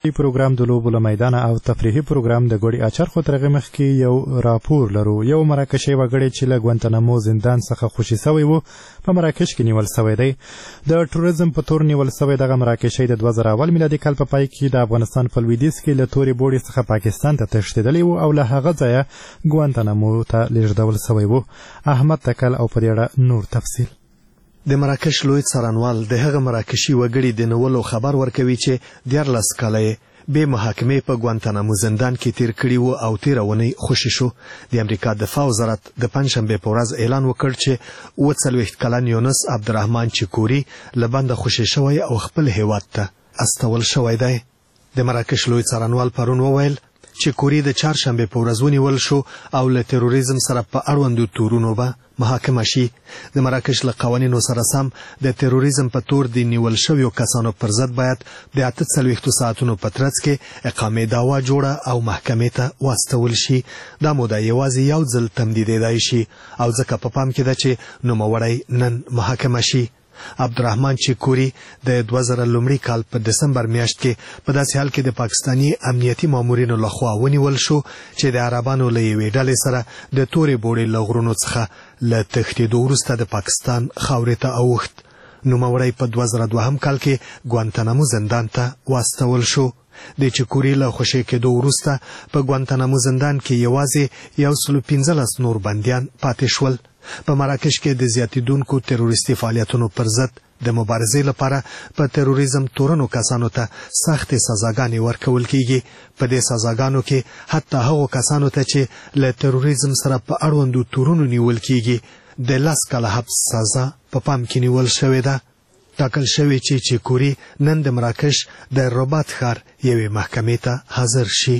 پروګرام د لوبو له میدانه او تفریحي پروګرام د ګوړې اچر خو تر هغې مخکې یو راپور لرو. یو مراکشي وګړی چې له ګوانتانامو زندان څخه خوشي سوی و په مراکش کې نیول سوی دی. د ټوریزم په تور نیول سوی دغه مراکشي د 2000 میلادي کال په پای کې د افغانستان په لویدیځ کې له تورې بوړې څخه پاکستان ته تښتېدلی و او له هغه ځایه ګوانتانامو ته لیږدول سوی و. احمد تکل او په دې اړه نور تفصیل. د مراکش لوی څارنوال د هغه مراکشي وګړي د نیولو خبر ورکوي چې 14 کاله به محاکمې په ګوانتانامو زندان کې تیر کړي وو او تیره اونۍ خوشي شو. د امریکا دفاع وزارت د پنځشنبې په ورځ اعلان وکړ چې 40 کلن یونس عبدالرحمن چکوري له بنده خوشي شوی او خپل هیواد ته استول شوی دی. د مراکش لوی څارنوال پرون وویل چې کوري د چهارشنبې په ورځ ونیول شو او له تروریزم سره په اړوندو تورونو به محاکمه شي. د مراکش له قوانینو سره سم د تروریزم په تور د نیول شویو کسانو پر ضد باید د 48 ساعتونو په ترڅ کې اقامې دعوا جوړه او محکمې ته واستول شي. دا موده یوازې یو ځل تمدیدېدای شي او ځکه په پام کې ده چې نوموړی نن محاکمه شي. عبدالرحمن چکوري د 2000 کال په دسمبر میاشت کې په داسې حال کې د پاکستاني امنیتي مامورینو لخوا ونیول شو چې د عربانو له یوې ډلې سره د تورې بوړې له غرونو څخه له تښتېدو وروسته د پاکستان خاورې ته اوښت. نوموړی په 2002 کال کې ګوانتانامو زندان ته واستول شو. د چکوري له خوشي کېدو وروسته په ګوانتانامو زندان کې یوازې 115 نور بندیان پاتې شول. په مراکش کې د زیاتیدونکو تروریستي فعالیتونو پر ضد د مبارزې لپاره په تروریزم تورنو کسانو ته سخت سزاګانې ورکول کیږي. په دې سزاګانو کې حتی هغو کسانو ته چې له تروریزم سره په اړوندو تورونو نیول کیږي د 10 کاله حبس سزا په پام کې نیول شوې ده. ټاکل شوی چې چکوري نن د مراکش د رباط ښار یوې محکمې ته حاضر شي.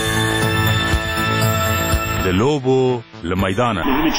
د لوبو له میدانه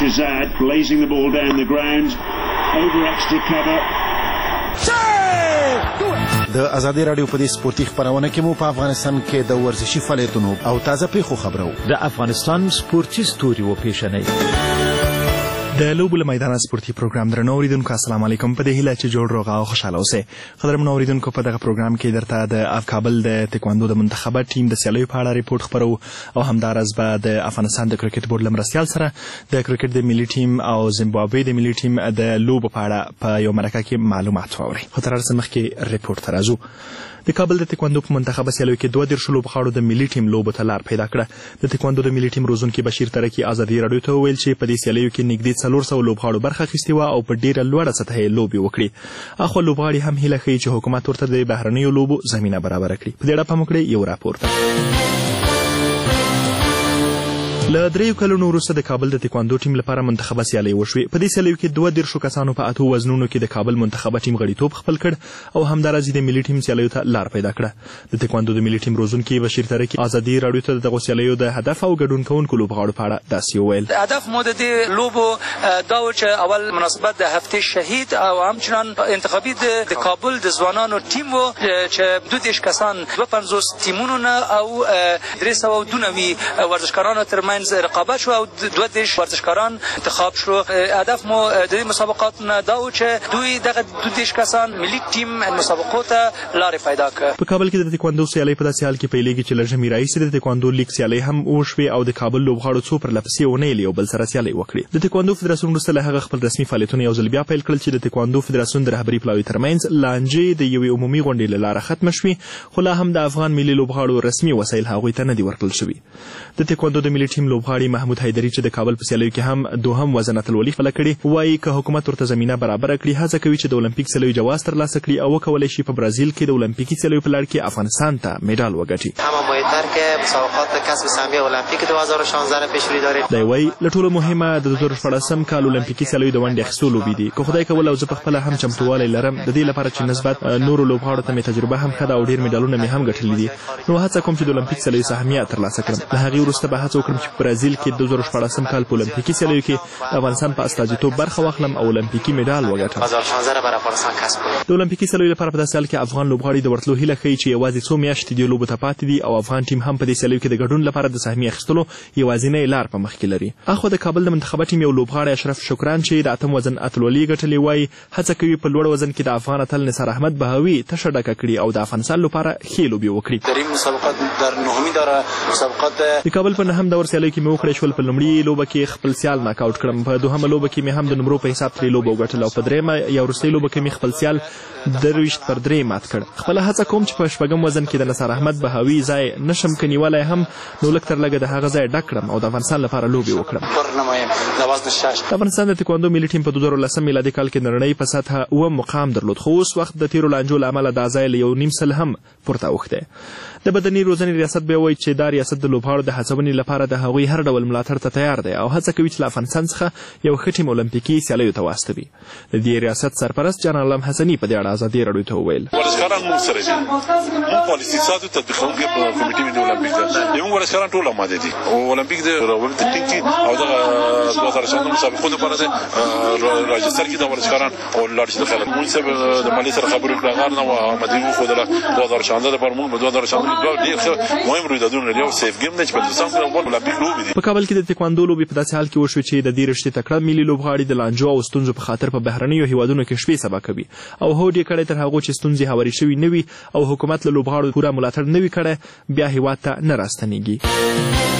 د ازادي رادیو په دې سپورتي خبرونه کې مو په افغانستان کې د ورزشي فعالیتونو او تازه پیښو خبرو د افغانستان سپورتي ستوري و پیښنې د لوبو له میدانه سپورتي پروګرام درنو اوریدونکو السلام علیکم. په دې هیله چې جوړ روغ او خوشاله اوسئ. قدرمنو اوریدونکو په دغه پروګرام کې درته د کابل د تکواندو د منتخبه ټیم د سیالیو په اړه ریپورت خبرو او همدارس به د افغانستان د کرکټ بورډ له مرستیال سره د کرکټ د ملي ټیم او زیمبابوې د ملي ټیم د لوبو په اړه په یو مرکه کې معلومات واورئ. خو تر هر څه مخکې ریپورت ته راځو. د کابل د تکواندو په منتخبه سیالیو کې 32 لوبغاړو د ملي ټیم لوبو ته لار پیدا کړه. د تکواندو د ملي ټیم روزونکي بشیر ترکی ازادي رادیو ته وویل چې په دې سیالیو کې نږدې 400 لوبغاړو برخه اخیستې وه او په ډیره لوړه سطحه یې لوبې وکړې. اخوا لوبغاړي هم هیله ښیي چې حکومت ورته د بهرنیو لوبو زمینه برابره کړي. په دې اړه پام وکړئ یو راپور ته. له 3 کلونو وروسته د کابل د تکواندو ټیم لپاره منتخبه سیالۍ وشوې. په دې سیالیو کې 32 کسانو په 8 وزنونو کې د کابل منتخبه ټیم غړیتوب خپل کړ او همدارس د ملي ټیم سیالیو ته لار پیدا کړه. د تکواندو د ملي ټیم روزونکي بشیر ترکی ازادي رادیو ته دغه سیالیو د هدف او ګډون کوونکو لوبغاړو په اړه داسې وویل. هدف مو د دې لوبو دا و چې اول مناسبت د هفته شهید او همچنان انتخابي د کابل د ځوانانو ټیم و چې 22 کسان 250 ټیمونو نه او 392 ورزشکارانو ترمنځ رقابت شو او 22 ورزشکاران انتخاب شو. هدف مو د دې مسابقات نه دا و چې دوی دغه 22 کسان ملي ټیم مسابقو ته لارې پیدا کړ. په کابل کې د تکواندو سیالۍ په داسې حال کې پیلېږي چې له ژمي راهیسې د تکواندو لیګ سیالۍ هم وشوې او د کابل لوبغاړو څو پرلپسې اونۍ یو بل سره سیالۍ وکړې. د تکواندو فدراسیون وروسته له هغه خپل رسمي فعالیتونه یو ځل بیا پیل کړل چې د تکواندو فدراسیون د رهبري پلاوي ترمنځ لانجې د یوې عمومي غونډې له لارې ختمه شوې، خو لا هم د افغان ملي لوبغاړو رسمي وسایل هغوی ته نه دي ورکړل شوي. د تکواندو د ملي ټیم لوبغاړي محمود حیدري چې د کابل په سیالیو کې هم دوهم وزن اتلولي خپله کړې وایي که حکومت ورته زمینه برابره کړي هڅه کوي چې د اولمپیک سیالیو جواز ترلاسه کړي او وکولی شي په برازیل کې د اولمپیکي سیالیو په لړ کې افغانستان ته مډال وګټي. دی وایي له ټولو مهمه د 2014 کال اولمپیکي سیالیو د ونډې اخیستو لوبې دي. که خدای کول او زه پخپله هم چمتووالی لرم د دې لپاره چې نسبت نورو لوبغاړو ته مې تجربه هم ښه ده او ډېر مډالونه مې هم ګټلي دي، نو هڅه کوم چې د اولمپیک سیالیو سهمیه ترلاسه کړم. له هغې وروسته به هڅه وکړم چې په برازیل کې 2014 کال په اولمپیکي سیالیو کې د افغانستان په استازیتوب برخه واخلم او اولمپیکي مډال وګټم. د اولمپیکي سیالیو لپاره په داسې حال کې افغان لوبغاړي د ورتلو هیله ښیي چې یوازې څو میاشتې دې لوبو ته پاتې دي او افغان ټیم هم په دې سیالیو کې د ګډون لپاره د سهمیې اخیستلو یوازینۍ لار په مخ کې لري. اخوا د کابل د منتخبه ټیم یو لوبغاړی اشرف شکران چې د اتم وزن اتلولي ګټلې وایي هڅه کوي په لوړ وزن کې د افغان اتل نثار احمد بهاوي تشه ډکه کړي او د افغانستان لپاره ښې لوبې وکړي. در این مسابقات در نهمین داره مسابقات د کابل په نهم دور سیالیو کې مې وکړی شول. په لومړي لوبه کې خپل سیال ناکاوټ کړم، په دوهمه لوبه کې مې هم د نمرو په حساب ترې لوبه وګټله او په درېیمه یا وروستۍ لوبه کې مې خپل سیال 23 مات کړ. خپله هڅه کوم چې په شپږم وزن کې د نثار احمد بهاوي ځای نشم که نیولی هم نو لږ تر لږه د هغه ځای ډک کړم او د افغانستان لپاره لوبې وکړم. د افغانستان د تکواندو ملي ټیم په 2010 میلادي کال کې نړۍ په سطحه اووم مقام درلود، خو اوس وخت د تیرو لانجو له امله دا ځای له 1.5 سل هم پورته اوښتی. د بدني روزنې ریاست به وایي چې دا ریاست د لوبغاړو د هڅونې لپاره د هغوی هر ډول ملاتړ ته تیار دی او هڅه کوي چې له افغانستان څخه یو ښه ټیم اولمپیکي سیالیو ته واستوي. د دې ریاست سرپرست جان عالم حسني په دې اړه ازادي راډیو ته وویل ورزشکاران موږ سره دي، موږ پالیسي ساتو تطبیقوونکي په کمیټې ملي اولمپیک ده. موږ ورزشکاران ټول آماده دي او اولمپیک د روابط ټینګ کړي او د 2018 مسابقو لپاره د راجستر کې د ورزشکاران او لاړ شي خلک موږ سره د مالی سره خبرې کړې غار نه و آماده وو خو د 2018 لپاره موږ په 2018 دوه ډېر مهم رویدادونه لري او سیف ګیم نه چې په دسمبر کې اولمپیک لوبې دي. په کابل کې د تکواندو لوبې په داسې حال کې وشوې چې د دې رشتې تکړه ملي لوبغاړي د لانجو او ستونزو په خاطر په بهرنیو هیوادونو کې شپې سبا کوي او هوډ یې کړی تر هغو چې ستونزې هوارې شوي نه وي او حکومت له لوبغاړو پوره ملاتړ نه وي کړی بیا هیواد ته نه راستنیږي.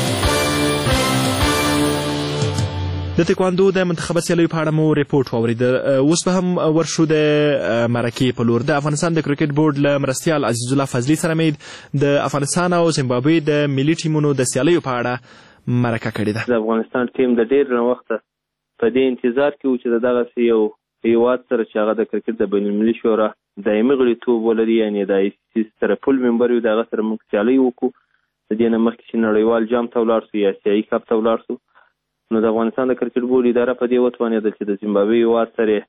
د تکواندو د منتخبه سیالیو په اړه مو ریپورټ واورید. اوس به هم ورشو د مرکې په لور. د افغانستان د کرکټ بورډ له مرستیال عزیز الله فضلي سره مې د افغانستان او زیمبابوې د ملي ټیمونو د سیالیو په اړه مرکه کړې ده. د افغانستان ټیم د ډېر وخته په دې انتظار کې و چې دغسې یو هیواد سره چې هغه د کرکټ د بین المللي شورا دایمي غړیتوب ولري، یعنې د ICC سره فول ممبر وي، د هغه سره موږ سیالۍ وکړو. د دې نه مخکې چې نړیوال جام ته ولاړ سو یا آسیایي کپ ته ولاړ سو نو د افغانستان د کرکټ بورډ اداره په دې وتوانېدل چې د زیمبابوې هیواد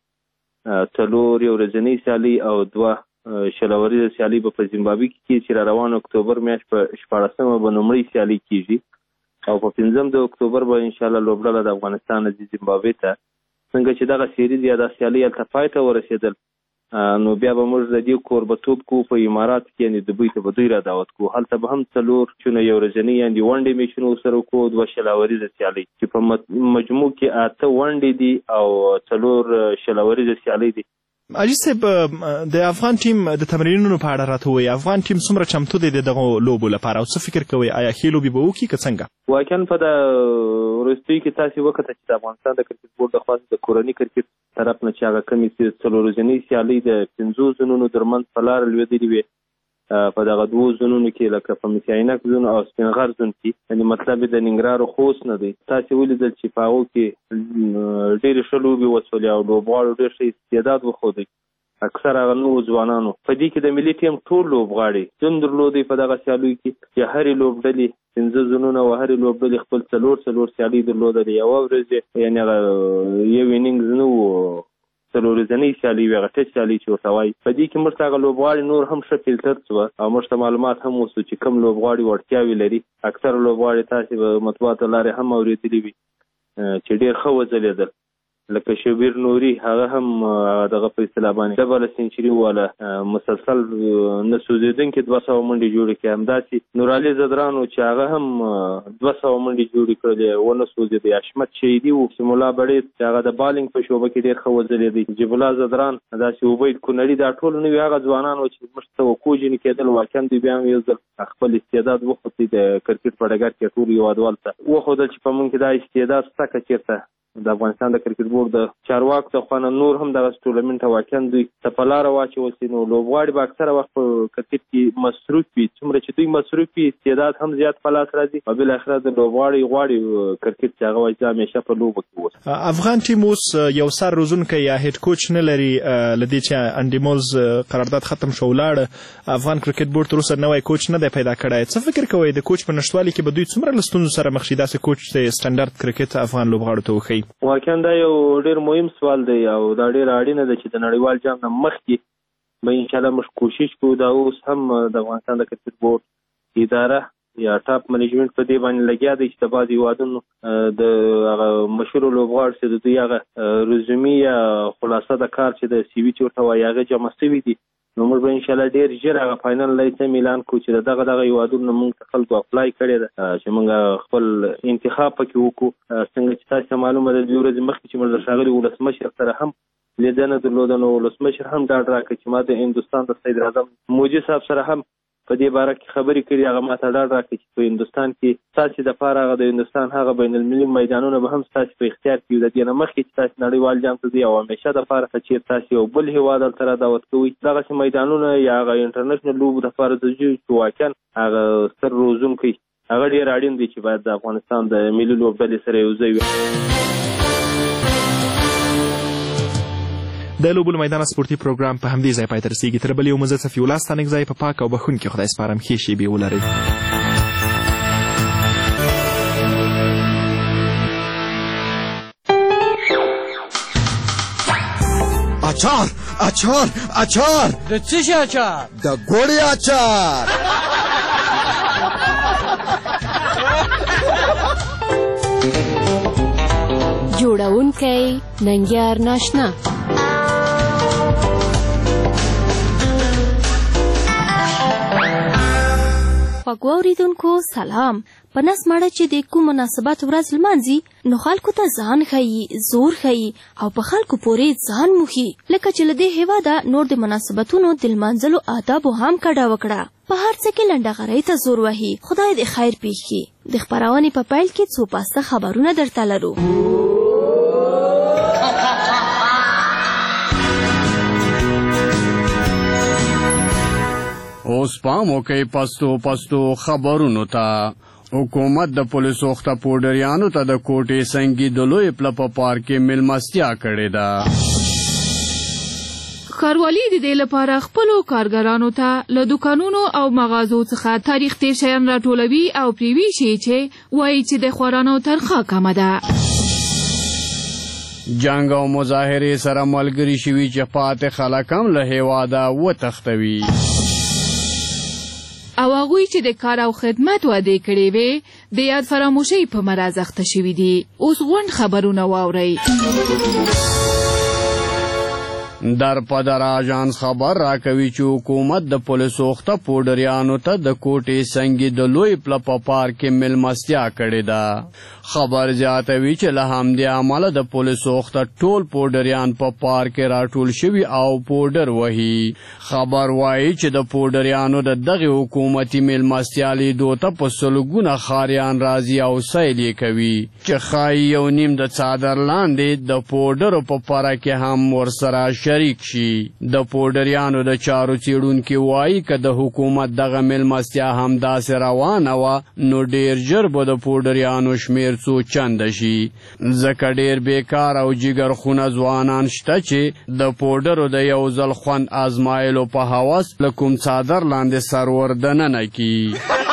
سره 4 یو ورځنۍ سیالۍ او 2 شلوریزه سیالۍ به په زیمبابوې کې کېږي چې را روان اکتوبر میاشت په 14مه به لومړۍ سیالۍ کېږي او په 5 اکتوبر به انشاءالله لوبډله د افغانستان ځي زیمبابوې ته. څنګه چې دغه سیریز یا د سیالۍ هلته پای ته ورسېدل نو بیا به موږ د دې کوربتوب کوو په امارات کې، یعنې دوبۍ ته به دوی را دعوت کوو. هلته به هم 4 چونه یو ورځنۍ یعنې ونډې میچونه ورسره وکړو، 2 شلوریزه سیالۍ چې په مجموع کې 8 ونډې دي او 4 شلوریزه سیالۍ دي. عجیز صاحب، د افغان ټیم د تمرینونو په اړه راته ووایي. افغان ټیم څومره چمتو دی د دغو لوبو لپاره او څه فکر کوئ؟ آیا ښې لوبې به وکړي که څنګه؟ واقعا په د وروستیو کې تاسې وکړه چې د افغانستان د کرکټ بورډ د خوا د کورني کرکټ طرف نه چې هغه کمې 4 ورځنۍ سیالۍ د 5 زونونو ترمنځ په لاره لوېدلې وې، په دغه 2 زونونو کې لکه په مسیعینک زون او سپینغر زون کې، یعنې مطلب یې د ننګرهار خوست نه دی. تاسې ولیدل چې په هغو کې ډېرې ښه لوبې وشولې او لوبغاړو ډېر ښه استعداد وښودی. اکثر هغه نوو ځوانانو په دې کې د ملي ټیم ټول لوبغاړي ژوند درلودی په دغه سیالیو کې چې هرې لوبډلې 15 زونونه او هرې لوبډلې خپل 4 سیالۍ درلودلې. یوه ورځ یعنې هغه یو انینګز نه و، 4 ورځنۍ سیالۍ وې، هغه ټچ سیالۍ چې ورته وایي. په دې کې موږ ته هغه لوبغاړي نور هم ښه فلټر شوه او موږ ته معلومات هم وسو چې کوم لوبغاړي وړتیاوې لري. اکثر لوبغاړي تاسې به مطبوعاتو لارې هم اورېدلي وي چې ډېر ښه وځلېدل، لکه شبیر نوري هغه هم دغه په اصطلاح باندې ډبل سنچري واله مسلسل نه سوځېدونکې 200 منډې جوړې کړې. همداسې نورعلي زدران چې هغه هم 200 منډې جوړې کړلې ونه سوځېدی. حشمت شهیدي و، سیمولا بړیت چې هغه د بالینګ په شعبه کې ډېر ښه وځلېدی. جیب الله زدران، داسې عبید کونړي، دا ټول نوي هغه ځوانان و چې موږ ته وکوجنې کېدل. واقعا دوی بیا هم یو ځل خپل استعداد وښودی د کرکټ په ډګر کې ټولو هېوادوالو ته وښودل چې په موږ کې دا استعداد شته که چېرته د افغانستان د کرکټ بورډ د چارواکو د خوا نه نور هم دغه ټورنمنټ ته واقعا دوی ته په لاره واچول سي. نو لوبغاړي به اکثره وخت په کرکټ کې مصروف وي. څومره چې دوی مصروف وي استعداد هم زیات په لاس راځي او بالاخره د لوبغاړي غواړي کرکټ چې هغه وایي همیشه په لوبو کې اوسي. افغان ټیم اوس یو سر روزونکی یا هیډ کوچ نه لري. له دې چې انډیمولز قرارداد ختم شو ولاړ، افغان کرکټ بورډ تر اوسه نوی کوچ نه دی پیدا کړی. څه فکر کوئ د کوچ په نشتوالي کې به دوی څومره له ستونزو سره مخ شي داسې کوچ چې سټنډرډ کرکټ افغان لوبغاړو ته وښیي؟ واقعا دا یو ډېر مهم سوال دی او دا ډېره اړینه ده چې د نړیوال جام نه مخکې به انشاءالله موږ کوشش کوو. دا اوس هم د افغانستان د کرکټ بورډ اداره یا ټاپ منیجمنت په دې باندې لګیا دی چې د بعضې هیوادونو د هغه مشهورو لوبغاړو چې د دوی هغه رزومي یا خلاصه د کار چې د سی وي چې ورته وایي هغه جمع سوي دي نو موږ به انشاءالله ډېر ژر هغه فاینل لیست اعلان کړو چې دغه هیوادونو موږ ته خلکو اپلای کړی ده چې موږ خپل انتخاب پکې وکړو څنګه چې تاسو ته معلومه ده 2 ورځې مخکې چې موږ د ښاغلي ولسمشر سره هم لیدنه درلوده نو ولسمشر هم ډاډ راکړ چې ما د هندوستان د صدر اعظم مودي صاحب سره هم په دې باره کې خبرې کړي هغه ما ته ډاډ راکړ چې په هندوستان کې ستاسې دپاره هغه د هندوستان هغه بین المللي میدانونه به هم ستاسې په اختیار کې وي د دې نه مخکې چې تاسې نړیوال جام ته ځئ او همیشه دپاره که چېرې تاسې یو بل هېواد هلته را دعوت کوئ دغسې میدانونه یا هغه انټرنیشنل لوبو دپاره د ځو چې واقعا هغه ستر روزونکی هغه ډېر اړین دی چې باید د افغانستان د ملي لوبډلې سره یو ځای وي. د لوبو له میدانه سپورتي پروګرام په همدې ځای پای ته رسېږي. تر بل یو مزه صفي الله ستانک ځای په پاک او بښونکي خدای سپارم ښې شېبې ولرئ. اچار اچار اچار د څه شي اچار؟ د ګوړې اچار. جوړونکی ننګیار ناشنا. خوږو اورېدونکو سلام. په نس ماړه چې د کوم مناسبت ورځ لمانځي نو خلکو ته ځان ښیي، زور ښیي او په خلکو پورې ځان موښي. لکه چې له دې هېواده نور د مناسبتونو د لمانځلو آدابو هم کډه وکړه. په هر څه کې لنډغرۍ ته زور وهي. خدای دې خیر پېښ کړي. د خپرونې په پیل کې څو پاسته خبرونه درته لرو. اوس پام وکئ پستو خبرونو ته. حکومت د پولیسو وخته پوډریانو ته د کوټې سنګي د لوی پله په پارک کې میلمستیا کړې ده. ښاروالي د دې لپاره خپلو کارګرانو ته له دوکانونو او مغازو څخه تاریخ تیر شیان راټولوي او پرې ویشي چې وایي چې د خوارانو تنخوا کمه ده. جنګ او مظاهرې سره ملګري شوي چې پاتې خلک هم له هېواده وتښتوي. او هغوی چې د کار او خدمت وعدې کړې وې د یاد فراموشۍ په مرض اخته شوي دي. اوس غونډ خبرونه واورئ. در په در اژانس خبر راکوي چې حکومت د پولیسو وخته پوډریانو ته د کوټې سنګي د لوی پله په پارک کې میلمستیا کړې ده. خبر زیاتوي چې له همدې امله د پولیسو وخته ټول پوډریان په پارک کې راټول شوي او پوډر وهي. خبر وایي چې د پوډریانو د دغې حکومتي میلمستیا لیدو ته په سلګونه ښاریان راځي او سیل یې کوي چې ښایي یو نیم د څادر لاندې د پوډرو په پره کې هم ورسره شریک شي. د پوډریانو د چارو څېړونکي وایي که د حکومت دغه میلمستیا همداسې روانه وه نو ډېر ژر به د پوډریانو شمېر څو چنده شي. ځکه ډېر بیکار او جګرخونه ځوانان شته چې د پوډرو د یو ځل خوند ازمایلو په هوس له کوم څادر لاندې سر ور دننه کي.